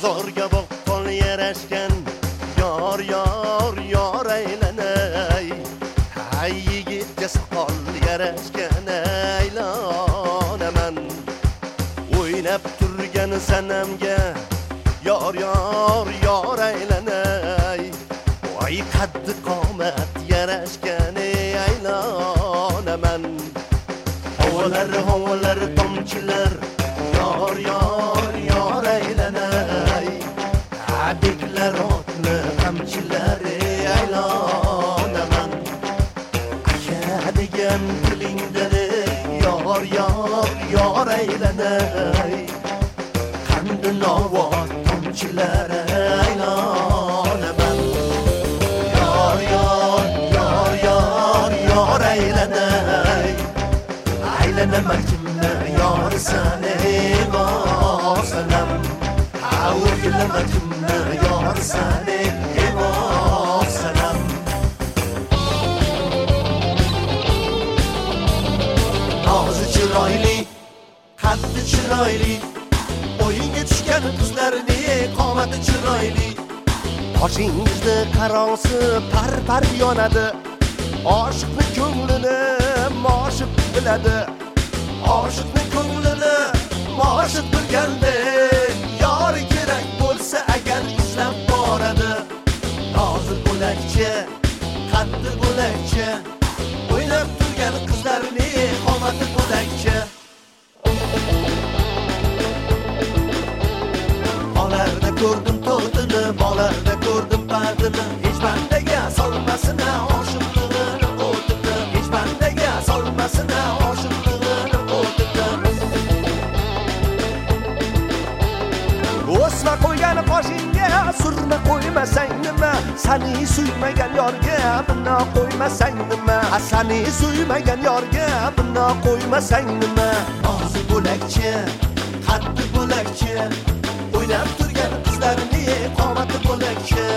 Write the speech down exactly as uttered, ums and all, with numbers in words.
bozorga boqqol yarashgan yor yor yor aylanay. Hay yigitga soqol yarashgan aylanaman. O'ynab turgan sanamga yor yor yor aylanay. Voy qaddi qomat yarashgan aylanaman. Havolar havolar tomchilar yor yor yor aylanay. Abiklar otni qamchilar aylanaman. Aka degan tilingda yor yor yor aylanay. Qandu novot tomchilar aylanaman. Yor yor yor yor yor aylanay. Aylanamakimni yor sani bosanam. Aylanamakimni yor sani bosanam. Nozi chiroyli, qaddi chiroyli, o'yinga tushgan qizlarni qomati chiroyli. Boshingizni qarosi par-par yonadi. Oshiqni ko'nglini moshiq biladi. Oshiqni ko'nglini moshiq bilganda yor kerak bo'lsa agar izlab boradi. Nozi bo'lakcha, qaddi bo'lakcha, o'ynab turgan qizlarni qomati bo'lakcha. Olarda ko'rdim to'tini, bolarda ko'rdim pardini. Hech bandaga solmasina oshiqligini o'tini. Hech bandaga solmasina oshiqligini o'tini. O'sma qo'ygan qoshingga surma qo'ymasang nima? Sani suymagan yorga bino qo'ymasang nima? Sani suymagan yorga bino qo'ymasang nima? Nozi bo'lakcha, qaddi bo'lakcha, o'ynab turgan qizlarni qomati bo'lakcha.